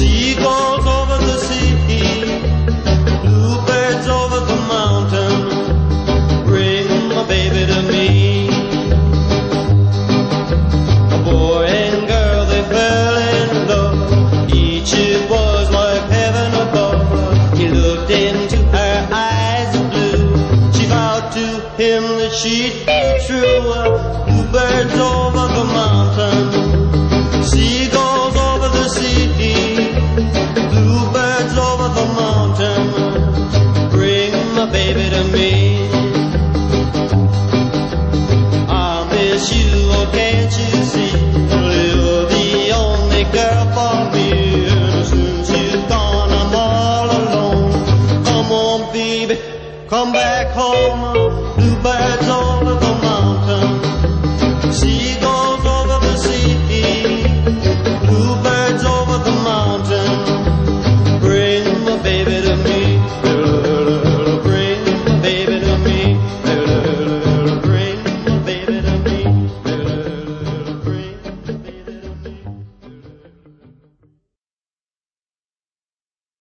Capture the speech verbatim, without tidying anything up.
Seagulls over the sea, bluebirds over the mountain, bring my baby to me. A boy and girl, they fell in love, each it was like heaven above. He looked into her eyes of blue, she vowed to him that she'd be true. Bluebirds over the mountain, seagulls over the sea, bluebirds over the mountain, bring my baby to me. I miss you, oh can't you see, you're the only girl for me, and since you've gone I'm all alone. Come on baby, come back home, bluebirds over the mountain.